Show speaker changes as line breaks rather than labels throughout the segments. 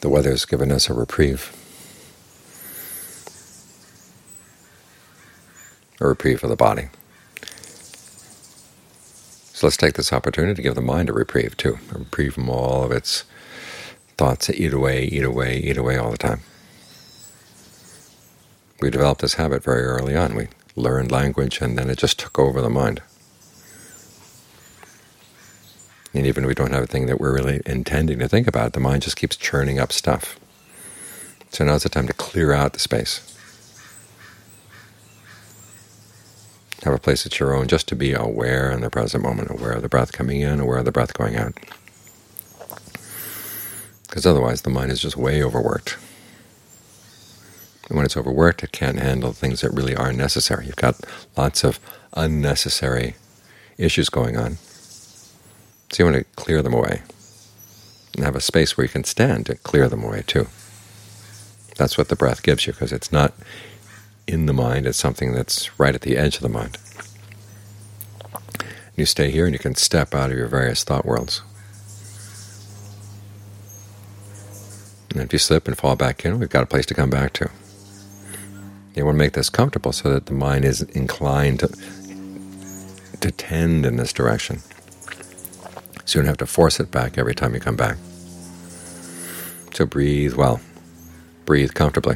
The weather's given us a reprieve for the body. So let's take this opportunity to give the mind a reprieve too, a reprieve from all of its thoughts that eat away all the time. We developed this habit very early on. We learned language, and then it just took over the mind. And even if we don't have a thing that we're really intending to think about, the mind just keeps churning up stuff. So now's the time to clear out the space. Have a place that's your own, just to be aware in the present moment, aware of the breath coming in, aware of the breath going out. Because otherwise the mind is just way overworked. And when it's overworked, it can't handle things that really are necessary. You've got lots of unnecessary issues going on. So you want to clear them away and have a space where you can stand to clear them away too. That's what the breath gives you, because it's not in the mind, it's something that's right at the edge of the mind. You stay here and you can step out of your various thought worlds. And if you slip and fall back in, we've got a place to come back to. You want to make this comfortable so that the mind is inclined to tend in this direction. So you don't have to force it back every time you come back. So breathe well. Breathe comfortably.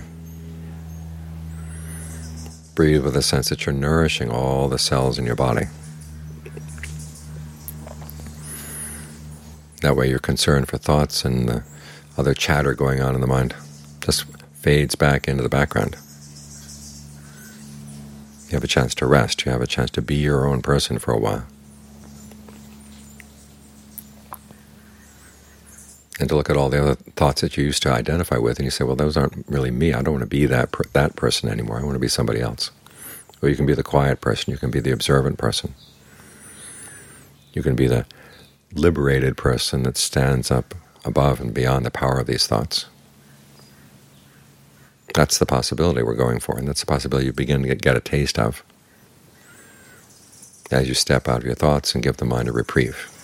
Breathe with a sense that you're nourishing all the cells in your body. That way your concern for thoughts and the other chatter going on in the mind just fades back into the background. You have a chance to rest. You have a chance to be your own person for a while. And to look at all the other thoughts that you used to identify with, and you say, well, those aren't really me. I don't want to be that person anymore. I want to be somebody else. Or you can be the quiet person. You can be the observant person. You can be the liberated person that stands up above and beyond the power of these thoughts. That's the possibility we're going for, and that's the possibility you begin to get a taste of as you step out of your thoughts and give the mind a reprieve.